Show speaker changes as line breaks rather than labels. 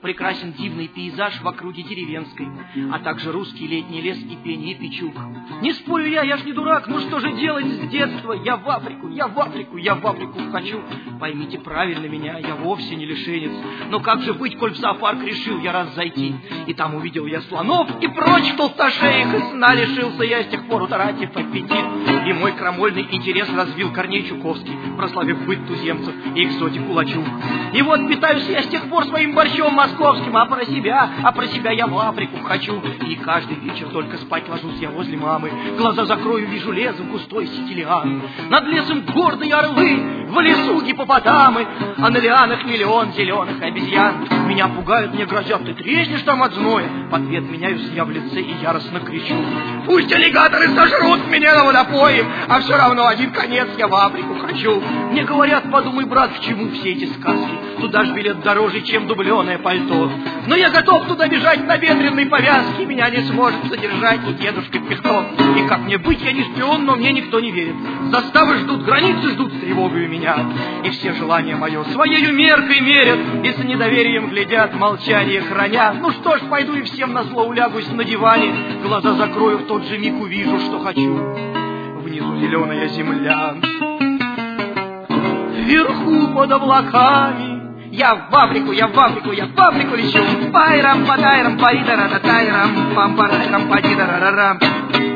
Прекрасен дивный пейзаж в округе деревенской, а также русский летний лес и пение печук. Не спорю я ж не дурак, ну что же делать с детства? Я в Африку, я в Африку, я в Африку хочу. Поймите правильно меня, я вовсе не лишенец. Но как же быть, коль в зоопарк решил я раз зайти? И там увидел я слонов и прочь толстошеек, и сна лишился я с тех пор, утратив аппетит. И мой крамольный интерес развил Корней Чуковский, прославив быт туземцев и экзотику лачуг. И вот питаюсь я с тех пор своим борщом московским, а про себя я в Африку хочу. И каждый вечер только спать ложусь я возле мамы, глаза закрою, вижу лес в густой сети лиан. Над лесом гордые орлы, в лесу гипопотамы, а на лианах миллион зеленых обезьян. Меня пугают, мне грозят, ты треснешь там от зноя. В ответ меняюсь я в лице и яростно кричу: пусть аллигаторы сожрут меня на водопое, а все равно один конец я в Африку хочу. Мне говорят, подумай, брат, к чему все эти сказки? Туда ж билет дороже, чем дубленое пальто. Но я готов туда бежать на ветреной повязке, меня не сможет задержать и дедушка Пихто. И как мне быть, я не шпион, но мне никто не верит. Заставы ждут, границы ждут с тревогой меня. И все желания мое своею меркой мерят, и с недоверием глядят, молчание храня. Ну что ж, пойду и всем назло улягусь на диване, глаза закрою, в тот же миг увижу, что хочу. Внизу зеленая земля, вверху под облаками. Я в Африку, я в Африку, я в Африку лечу. Пайрам, падайрам, паридара, татайрам, пам, парайрам, падидарарарам.